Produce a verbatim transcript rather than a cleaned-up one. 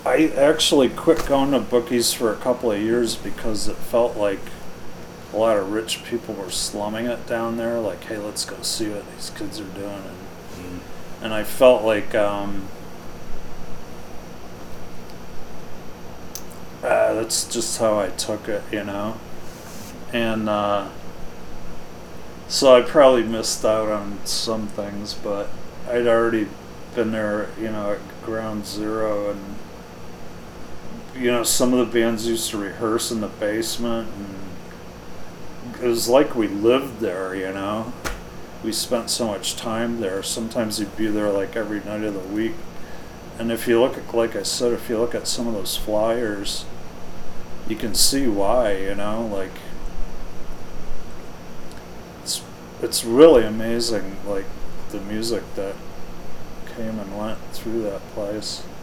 I actually quit going to bookies for a couple of years because it felt like a lot of rich people were slumming it down there. Like, hey, let's go see what these kids are doing, and Mm. and I felt like um, uh, that's just how I took it, you know. And uh, so I probably missed out on some things, but I'd already been there, you know, at ground zero, and you know, some of the bands used to rehearse in the basement, and it was like we lived there, you know. We spent so much time there. Sometimes you'd be there like every night of the week. And if you look at, like I said, if you look at some of those flyers, you can see why, you know, like it's it's really amazing, like the music that came and went through that place.